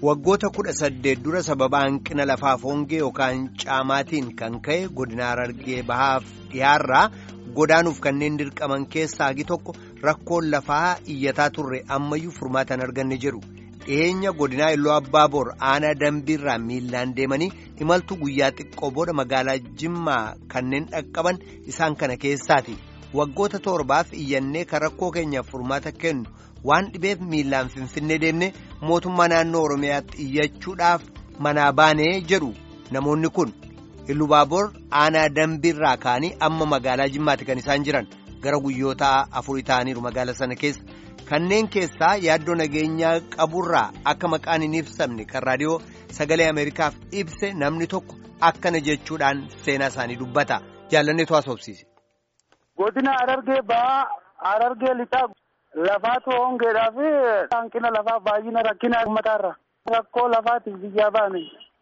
Waggoota 18 dura sababa hanqina lafaa hongee yookaan caamaatiin kan ka'e godina Harargee bahaaf dhiyaarraa godaanuuf kanneen dirqaman keessaa hagi tokko rakkoon lafaa iyyataa turre ammayyuu furmaatan arganne jedhu dhiyeenya godinaa Illoo Abbaaboor aanaa dambiirraa miillaan deemanii imaltu guyyaa xiqqoo booda magaalaa Jimmaa kanneen dhaqqaban isaan kana keessaati waggoota torbaaf iyyannee kan rakkoo keenyaaf furmaata kennu waan dhibeef miillaan Finfinnee deemne mootummaa naannoo Oromiyaatti iyyachuudhaaf manaa baanee jedhu namoonni kun Illuu Abbaaboor aanaa dambiirraa kaanii amma magaalaa Jimmaatti kan isaan jiran gara guyyoota 4 ta'aniiru magaalaa sana keessa kanneen keessaa yaaddoo nageenyaa qaburraa akka maqaan hin ibsamne kan raadiyoo sagalee Ameerikaaf ibse namni tokko akkana jechuudhaan seenaa isaanii dubbata jaallanneetu haasofsiise. Godina Harargee bahaa Harargee lixaa lafaatu hongeedhaa fi hanqina lafaa baay'ina rakkina uummataarra rakkoo lafaatiif biyyaa baane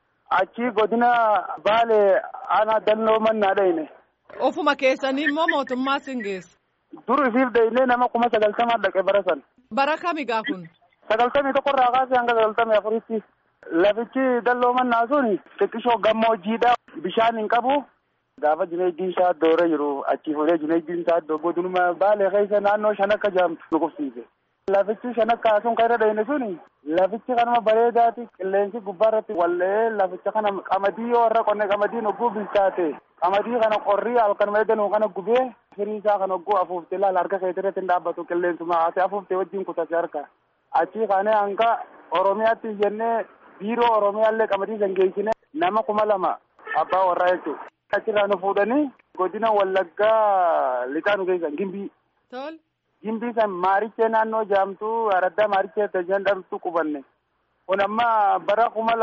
achi godina Baalee aanaa dalloo mannaa dhayne. Ofuma keessanii immoo mootummaa singeessa. Dur isiif dhayne nama 90 dhaqe bara san. Bara kamigaa kun? 91 irraa kaasee hanga 94tti. Lafichi dalloo mannaa suni xiqqishoo gammoojjiidha bishaan hin qabu. Gaafa Junaydin isaa doora jiru achi fuudhee Junaydin isaa godinuma Baalee keessa naannoo Shanakka jedhamtu nu qubsiise. Lafichi Shanakka sun kan irra dhayne suni lafichi kanuma bareedaati qilleensi gubbaarratti wallee laficha kana qamadii yoo irra qonne qamadiin ogguu bilchaate qamadii kana qorrii halkan meedanuu kana gubee firii isaa kana ogguu afuufte laal harka keetirratti hin dhaabbatu qilleensuma ase afuufte wajjin kutate harka achi kaanee hanga Oromiyaatti jennee biiroo Oromiyaallee qamadii san geessine nama 2,000 abbaa warraa jechuudha. Achirraa nu fuudhanii godina Wallaggaa lixaa nu geessan Gimbii. Tol. Gimbii san maarichee naannoo jaamtuu araddaa maarichee tajaan dhabtuu qubanne. Kun amma bara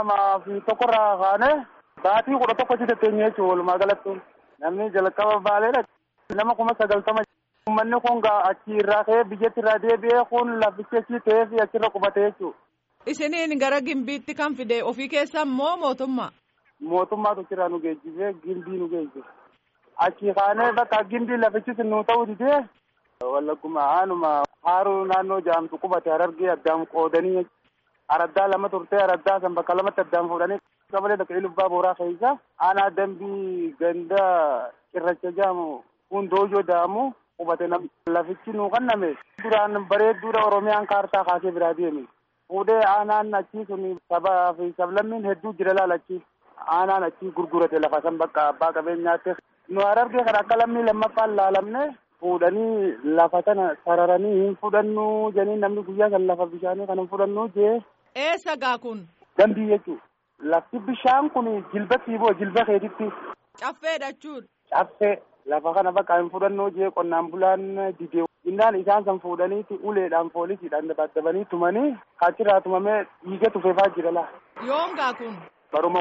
2001 irraa kaane baatii 11 teenyee jechuudha walumaa galatti. Namni jalqaba baaleedha. Nama 90,000. Uummanni kun achi irraa ka'ee biyyatti irraa deebi'ee kun lafichi achi ta'ee fi achirra qubate jechuudha. Isiniin gara Gimbiitti kan fide ofii keessan moo mootummaa? Mootummaatu achirraa nu geejjibee Gimbii nu geejjibe. Achi kaanee bakka Gimbii lafichis nu ta'uu didee wallagguma aanuma haaruu naannoo jaamtu qubate Harargee addaan qoodanii araddaa 2 turtee araddaa san bakka 2tti addaan fuudhanii qabalee bakka Illuu Abbaaboor keessa aanaa dambii ganda cirracha jaamu kun doojoo daamu qubate lafichi nu kanname duraan bareedduudha Oromiyaan kaartaa kaasee biraa deeme fuudhee aanaan achi sun sabaa fi sablammiin hedduu jira laalachi aanaan achi gurgurate lafa san bakka abbaa qabeenyaatti nu Harargee kan akka lammii lammaffaan laalamne fuudhanii lafa sana sararanii hin fudhannu jennee namni guyyaa san lafa bishaanii kan hin fudhannu jee. Eessa gaa kun? Dambii jechuudha. Lafti bishaan kun jilba siiboo jilba keetitti. Caffeedha jechuudha. Caffee lafa kana bakka hin fudhannu jee qonnaan bulaan didee. Innaan isaan san fuudhaniiti uleedhaan poolisiidhaan dabaddabanii tumanii achirraa tumamee dhiiga tufeefaa jira laa. Yoom gaa kun? Baruma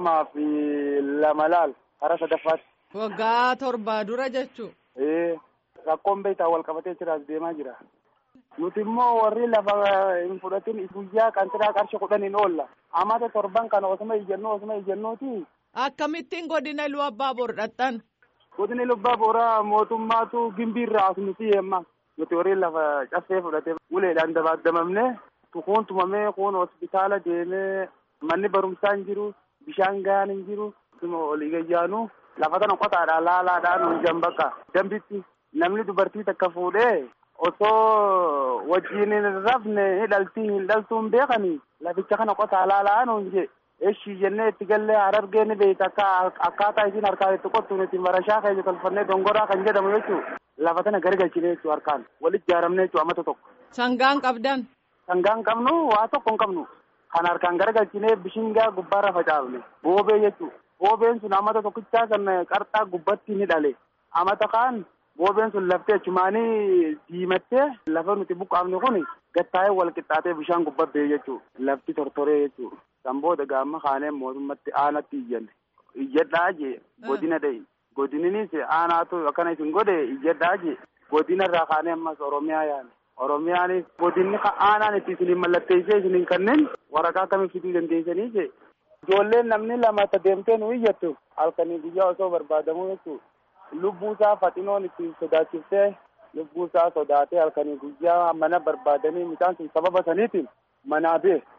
2002 laal hara sadaffaatti. Waggaa 7 dura jechuudha. Rakkoon beektaa wal qabatee jiraas deemaa jira. Nuti immoo warri lafa hin fudhatin guyyaa qantiraa qarshii 10 oolla. Amata 7 kana osuma ijjennuuti. Akkamittiin godina Illuu Abbaaboor dhaqxan? Godina Illuu Abbaaboor mootummaatu Gimbiirraa as nuti heemma. Nuti warri lafa caffee fudhatee uleedhaan dabaddamamne kuun tumamee kuun hospitaala deemee manni barumsaa hin jiru bishaan gahaan hin jiru olii gayyaanu lafa kana qotaadhaan laalaadhaan hojjan bakka dambitti. Namni dubartii takka fuudhee osoo wajjin hin rafne hin dhaltuun beekanii laficha kana qotaa laalaan hunje eeshii jennee itti gallee Harargee ni beekta akkaataa isiin harkaan itti qottu nuti marashaa keenya tolfannee dongoraa kan jedhamu jechuudha. Lafa tana gargalchine jechuudha harkaan walitti ijaaramne jechuudha amata tokko. Sangaan qabdan? Sangaan qabnu waa tokko hin qabnu. Kan harkaan gargalchine bishingaa gubbaarra facaafne boobee jechuudha. Boobeen sun amata tokkichaa san qarxaa gubbatti ni dhale. Amata kaan boobeen sun laftee achumaanii diimattee lafa nuti buqqaafne kun gattaa'ee wal qixxaatee bishaan gubbaa jechuudha. Lafti tortoree jechuudha. San booda gaamma kaanee mootummatti aanatti iyyanne. Iyyadhaa jee godina dha'i. Godininis aanaatu akkana isin godhe iyyadhaa jee godinarraa kaanee ammas Oromiyaa yaane. Oromiyaanis godinni aanaan itti isiniin mallatteessee isiniin kanneen waraqaa akkamii fiduu dandeessanii jee. Ijoolleen namni 2 deemtee nu iyyattu halkanii guyyaa osoo barbaadamuu jechuudha. Lubbuusaa faxinoon itti sodaachiftee lubbuusaa sodaatee halkanii guyyaa mana barbaadanii midhaan sun sababa saniitiin manaa bee.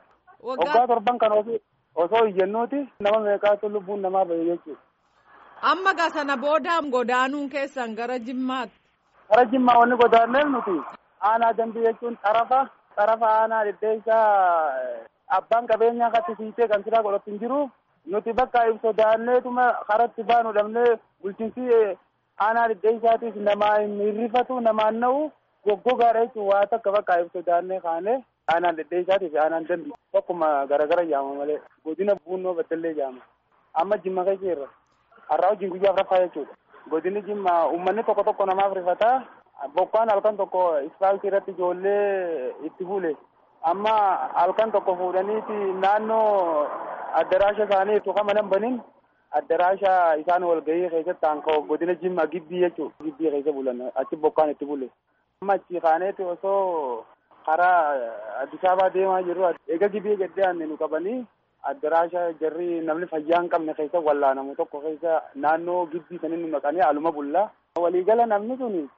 Waggaa torban kan osoo iyyannuuti nama meeqaatu lubbuun namaa bahe jechuudha. Amma gaa sana boodaam godaanuun keessan gara Jimmaatti. Gara Jimmaa wanni godaanneef nuti aanaa dambii jechuun xarafa aanaa deddeessaa abbaan qabeenyaa kattisiisee kan siraa godhatu hin jiru. Nuti bakka sodaanneetuma karatti baanu dhabnee bulchiinsi aanaa deddeessaatiif namaa hin hirrifatu namaan na'u goggogaadha jechuun waa takka bakka sodaannee kaanee aanaan deddeessaatiif aanaan dambii tokkuma garagara jaama malee godina buunoo baddallee jaama. Amma Jimma keessa irra har'aa wajjin guyyaaf rafaa jechuudha. Godinni Jimma uummanni tokko namaaf rifataa bokkaan halkan tokko ispaaltii irratti ijoollee itti bule. Amma halkan tokko fuudhaniiti naannoo addaraasha isaanii tuqama nan banin addaraasha isaan walgahii keessatti aanka'u godina Jimma gibbii jechuudha. Gibbii keessa bulan achi bokkaan itti bule. Amma achi kaaneeti osoo karaa Addis Ababaa deemaa jiru eega gibbii gaddee nu qabanii addaraasha jarri namni fayyaa hin qabne keessa wallaanamu tokko keessa naannoo gibbii sanin nu naqanii aluma bullaa. Waliigala namni sun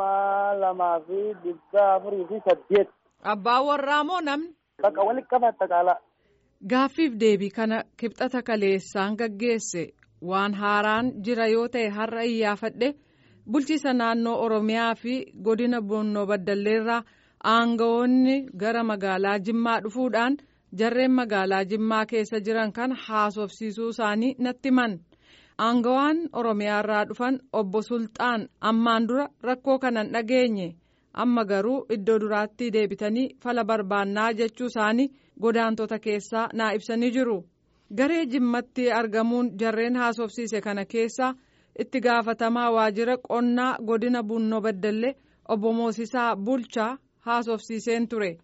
2,408. Abbaa warraa moo namni? Bakka walitti qabatta caalaa. Gaaffiif deebii kana kibxata kaleessaan gaggeesse waan haaraan jira yoo ta'e har'a iyyaafadhe bulchiisa naannoo Oromiyaa fi godina Bunnoo Baddalleerraa aangawoonni gara magaalaa Jimmaa dhufuudhaan jarreen magaalaa Jimmaa keessa jiran kan haasofsiisuu isaanii natti himan. Aangawaan Oromiyaarraa dhufan obbo Sultaan ammaan dura rakkoo kanan dhageenye. Amma garuu iddoo duraatti deebitanii fala barbaannaa jechuu isaanii godaantota keessaa naa ibsanii jiru. Garee Jimmatti argamuun jarreen haasofsiise kana keessaa itti gaafatamaa waajjira qonnaa godina Bunnoo Baddallee obbo Moosisaa Bulchaa haasofsiiseen ture.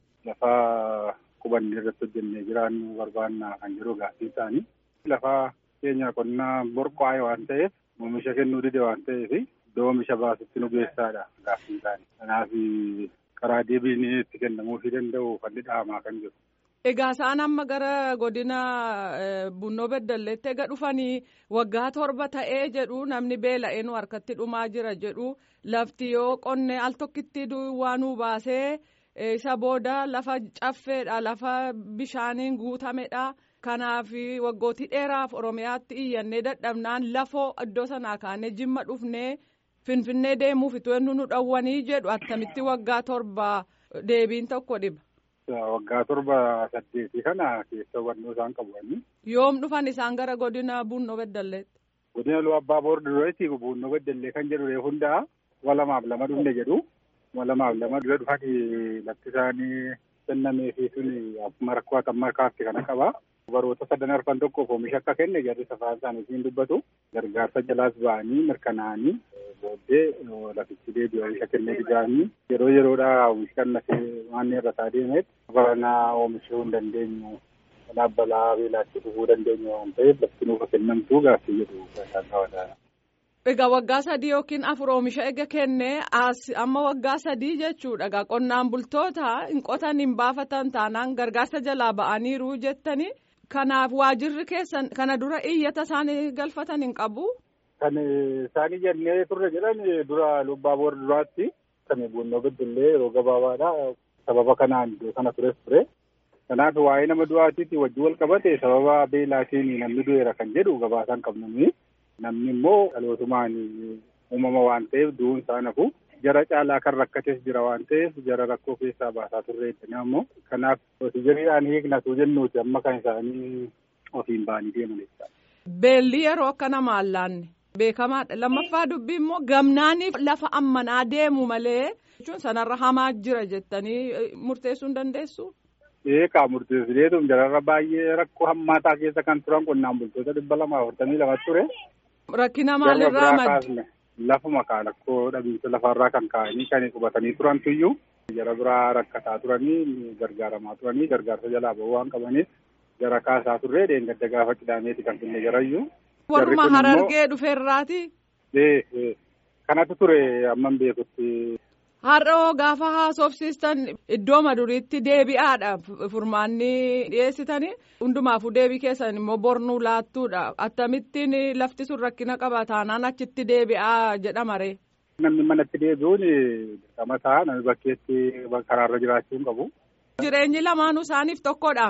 Lafa qubanni irratti hojjennee jiraannu barbaannaa kan jiru gaaffii isaanii. Lafa keenya qonnaa borqaa'e waan ta'eef oomisha kennuu dide waan ta'eef iddoo oomisha baasutti nu geessaadha gaaffii isaanii. Kanaaf karaa deebiin itti kennamuufii danda'u falli dhaamaa kan jiru. Egaa isaan amma gara godina Bunnoo Baddalleetti egaa dhufanii waggaa 7 ta'ee jedhu namni beela'ee nu harkatti dhumaa jira jedhu lafti yoo qonnee al tokkitti duwwaanuu baasee isa booda lafa caffeedha lafa bishaaniin guutamedha. Kanaaf waggootii dheeraaf Oromiyaatti iyyannee dadhabnaan lafoo iddoo sanaa kaanee Jimma dhufnee Finfinnee deemuuf itoo nu dhawwanii jedhu attamitti waggaa 7 deebiin tokko dhiba. Waggaa 7-8 kana keessa hubannoo isaan qabu. Yoom dhufan isaan gara godina Bunnoo Baddalleetti? Godina Lu'aa Abbaa Boor dureetti Bunnoo Baddallee kan jedhu hundaa 2-2 dhufne jedhu 2-2 dura dhufanii lafti isaanii kennamee fi suni akkuma rakkoo markaatti kana qaba. Baroota 3 tokkoof oomisha akka kenne jarri safaan isaaniitiin dubbatu gargaarsa jalaas ba'anii mirkanaa'anii booddee lafichi deebi'ee oomisha kennee dhiyaanii yeroo yeroodhaa oomisha kannasee waan irra isaa deemeet baranaa oomishuu hin dandeenyu kanaaf balaa beelaatti dhufuu dandeenyu waan ta'eef lafti nuuf kennamtuu gaaffii jedhu isaan qabataa. Egaa waggaa 3 yookiin 4 oomisha ega kennee amma waggaa 3 jechuudha. Egaa qonnaan bultoota hin qotan hin baafatan taanaan gargaarsa jalaa ba'aniiru jettanii. Kanaaf waajirri keessan kana dura iyyata isaanii galfatan hin qabu. Kan isaanii jennee turre jedhan dura Lu'aa Abbaa Boor duraatti kan Bunnoo Baddallee yeroo gabaabaadha. Sababa kanaan iddoo kana ture. Kanaaf waa'ee nama du'aatiitti wajjin wal qabate sababa beelaatiin namni du'eera kan jedhu gabaasaan qabnu. Namni immoo dhalootumaan uumama waan ta'eef du'uun isaa nafu. Jara caalaa kan rakkates jira waan ta'eef jara rakkoo keessaa baasaa turre jettanii ammoo kanaaf hojii hiiknatu jennuuti amma kan isaanii ofiin ba'anii deeman jechuudha. Beelli yeroo akka nama allaanne beekamaadha. Lammaffaa dubbii immoo gamnaaniif lafa ammanaa deemu malee jechuun sanarra hamaa jira jettanii murteessuu hin dandeessu. Eegaa murteessineetu jararra baay'ee rakkoo hammaataa keessa kan turan qonnaan bultoota 242 ture. Rakkina maalirraa madde? Lafuma rakkoo dhabiinsa lafarraa kan ka'anii kan qubatanii turantuyyuu jara biraa rakkataa turanii gargaaramaa turanii gargaarsa jalaa ba'uu waan qabaniif jara kaasaa turree deengadda gaafa qidaameeti kan finne jarayyuu. Warruma Harargee dhufeerraati? Kanatu ture amman beekutti. Har'oo gaafa haasofsiistan iddoo maduriitti deebi'aadha furmaanni dhiyeessitanii hundumaafuu deebii keessan immoo bornuu laattuudha. Akkamittiin lafti sun rakkina qaba taanaan achitti deebi'aa jedhamaree. Namni manatti deebi'uun dirqama ta'a namni bakkeetti karaarra jiraachuu hin qabu. Jireenyi lamaanuu isaaniif tokkodha.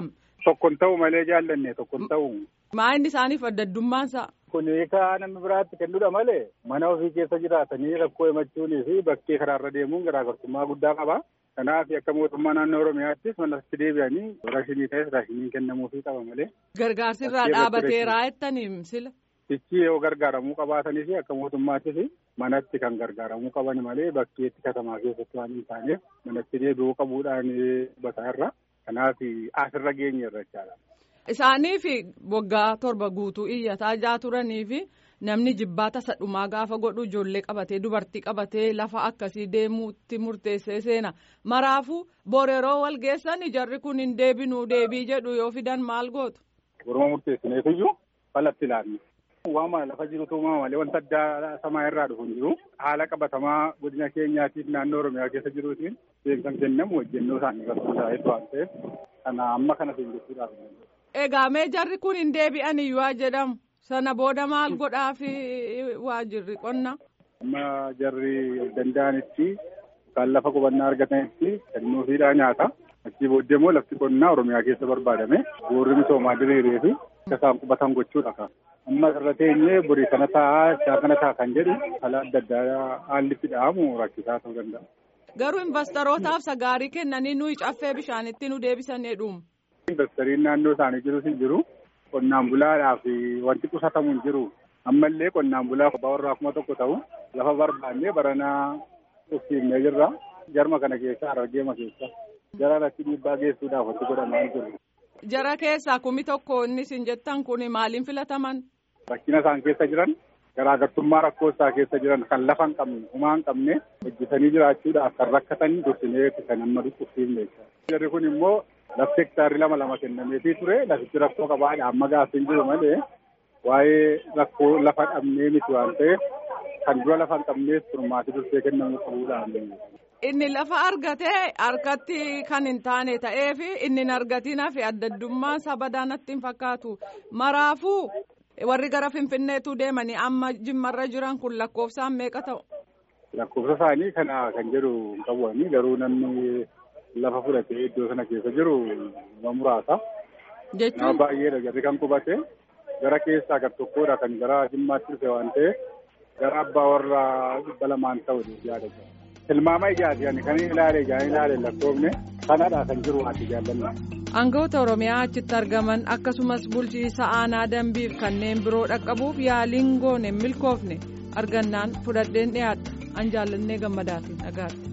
Tokkon ta'u malee jaallanne tokkon ta'u. Maayinni isaaniif adda addummaansaa? Kun hiikaa namni biraatti kennuudha malee mana ofii keessa jiraatanii rakkoo himachuunii fi bakkee karaarra deemuun garaagartummaa guddaa qaba. Kanaaf akka mootummaa naannoo Oromiyaattis manatti deebi'anii raashinii ta'es raashiniin kennamuufii qaba malee. Gargaarsi irraa dhaabateeraa jettaniim sila? Ichi yoo gargaaramuu qabaatanii fi akka mootummaattis manatti kan gargaaramuu qaban malee bakkeetti katamaa keessatti waan hin taaneef manatti deebi'uu qabuudhaan bataa irra. Kanaaf asirra geenye irra jechaadha. Isaaniif waggaa 7 guutuu iyyataa turanii fi namni jibbaata sadhumaa gaafa godhu ijoollee qabatee dubartii qabatee lafa akkasii deemuutti murteessee seena. Maraafuu boreeroo wal geessan jarri kun hin deebinuu deebii jedhu yoo fidan maal gootu? Boruma murteessineefiyyuu falatti ilaalla. Waama lafa jirutu malee wanta addaa samaa irraa dhufu hin jiru. Haala qabatamaa godina keenyaatiif naannoo Oromiyaa keessa jiruutiin deemsan kennamu hojjennoo isaanii irratti hundaa'etu waan ta'eef kana amma kana seenjessuudhaaf. Egaa mee jarri kun hin deebi'an iyyuu jedhamu sana booda maal godhaa fi waajirri qonna? Amma jarri danda'anitti kan lafa qubannaa argatanitti kennuufiidhaa nyaata. Achii booddee immoo lafti qonnaa Oromiyaa keessa barbaadame boorri misoomaa diriiree fi akka isaan qubatan gochuudha. Amma irra teenyee borii kana taa'aa kan jedhu haala adda addaa haalli itti dha'amu rakkisaa ta'uu danda'a. Garuu investorotaaf sagaarii kennanii nuyi caffee bishaanitti nu deebisanii dhuumu. Investariin naannoo isaanii jirus hin jiru. Qonnaan bulaadhaaf wanti qusatamu hin jiru. Ammallee qonnaan bulaa abbaa warraa 1,000 ta'u lafa barbaannee baranaa uffiifnee jirra. Jarma kana keessa Harargeema keessa. Jara irratti dhiibbaa geessuudhaaf wanti godhamaa jiru. Jara keessaa 1,000 inni isin jettan kun maaliin filataman? Rakkina isaan keessa jiran garaagartummaa rakkoo isaa keessa jiran kan lafa hin qabne homaa hin qabne hojjetanii jiraachuudhaaf kan rakkatan dursinee kan amma dhukkubsiifne. Jarri kun immoo lafti hektaarri 2 kennameefii ture lafichi rakkoo qabaadha amma gaafa hin jiru malee waa'ee rakkoo lafa dhabnee miti waan ta'eef kan dura lafa hin qabneef furmaati dursee kennamuu qabuudhaan. Inni lafa argatee harkatti kan hin taane ta'ee fi inni hin argatinaa fi adda addummaa sabadaa natti hin fakkaatu. Maraafuu warri gara Finfinneetu deemanii amma Jimmarra jiran kun lakkoofsaan meeqa ta'u? Lakkoofsa isaanii kana kan jedhu hin qabu garuu namni lafa fudhatee iddoo sana keessa jiru nama muraasa. Jechuun? Nama baay'eedha jarri kan qubate gara keessaa gar tokkodha kan gara Jimmaatti dhufe waan ta'eef gara abbaa warraa 200 ta'u yaada. Tilmaama ijaati kan ilaale lakkoofne kanadha kan jiru ati jaallanna. Aangawoota Oromiyaa achitti argaman akkasumas bulchiinsa aanaa dambiif kanneen biroo dhaqqabuuf yaaliin goone milkoofne argannaan fudhadheen dhiyaadha. An jaallannee gammadaatiin dhagaatti.